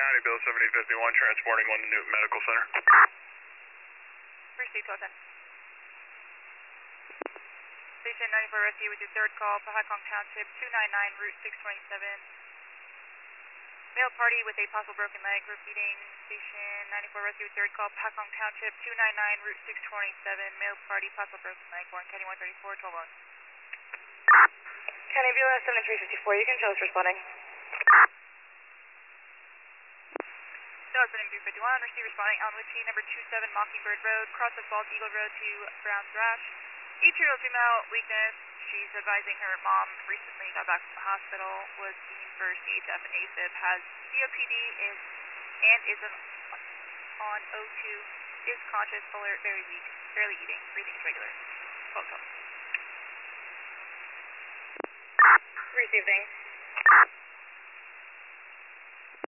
Bill 7051, transporting 1 to Newton Medical Center. Received 1210. Station 94 Rescue with your third call, Pahakong Township, 299, Route 627. Male party with a possible broken leg, repeating. Station 94 Rescue with third call, Pahakong Township, 299, Route 627. Male party, possible broken leg, Warren County 134, 12 on. County BLS 7354, you can show us responding. Dallas 7351, receive responding, Alan Witchy, number 27 Mockingbird Road, cross of Bald Eagle Road to Brown's Rash. 8-year-old female, weakness. She's advising her mom recently got back from the hospital, was seen for CHF and AFib, has COPD and is on O2, is conscious, alert, very weak, barely eating, breathing is regular. Photo. Receiving.